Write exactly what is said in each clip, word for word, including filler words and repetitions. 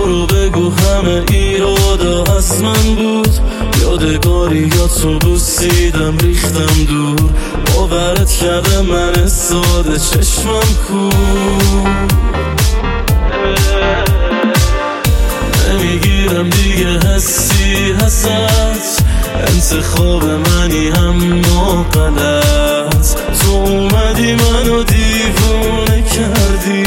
برو بگو همه ایرادا از من بود، یادگاری یا تو بوسیدم ریختم دور، باورت کرده من ساده چشمم کور. نمیگیرم دیگه حسی هست، انتخاب منی اما غلط، تو اومدی منو دیوونه کردی.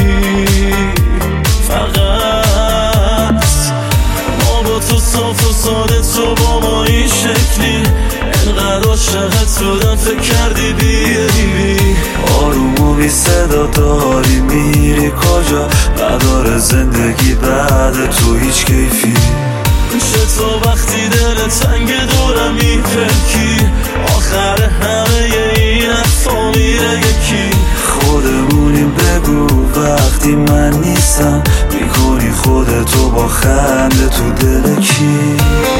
فقط ما با تو صاف و ساده، تو با ما این شکلی، انقدر عاشقت بودم فکر کردی بیایی. آروم و بی صدا داری میری کجا، نداره زندگی بعد تو هیچ کیفی. چطور وقتی دل تنگ دورم میپلکی، آخر همه این حرفا میره یکی. خودمونیم بگو وقتی من نیستم، میکنی خودتو با خنده تو دل کی.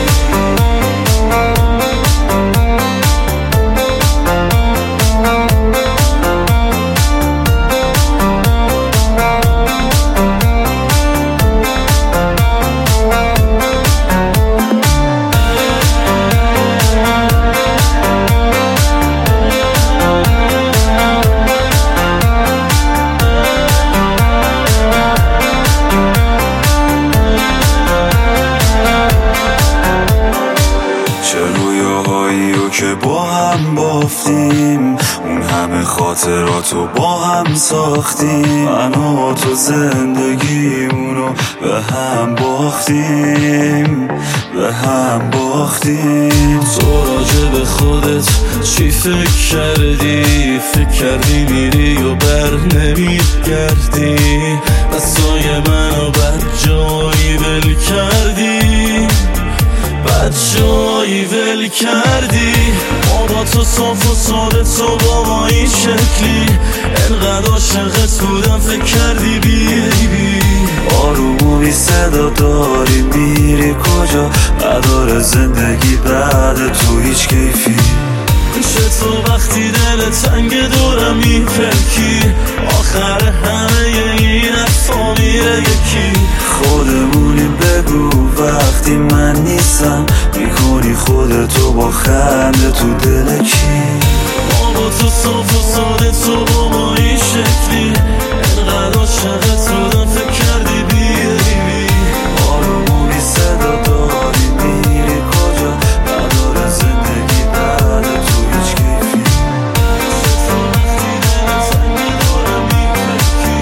که با هم بافتیم، اون همه خاطراتو با هم ساختیم، من و تو زندگیمونو به هم باختیم، به هم باختیم. تو راجع به خودت چی فکر کردی؟ فکر کردی میری و بر نمیگردی، دستای منو بد جایی ول کردی، بد جایی ول کردی. ما با تو صاف و ساده، تو با ما این شکلی، انقدر عاشقت بودم فکر کردی بیایی. آروم و بی صدا داری میری کجا، نداره زندگی بعد تو هیچ کیفی. چطور وقتی دل تنگ دورم میپلکی، آخر همه این حرفا میره یکی. خودمونیم بگو وقتی من نیستم، میکنی خودتو با خنده تو دل کی. ما با تو صاف و ساده، تو با ما این شکلی، انقدر عاشقت بودم فکر کردی بیایی. آروم و بی صدا داری میری کجا، نداره زندگی بعد تو هیچ کیفی. چطور وقتی دل تنگ دورم میپلکی،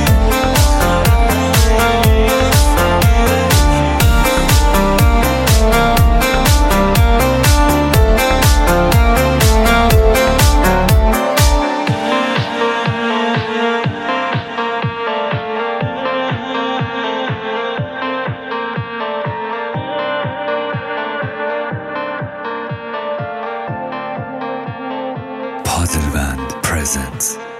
آخر همه این حرفا میره Padelband presents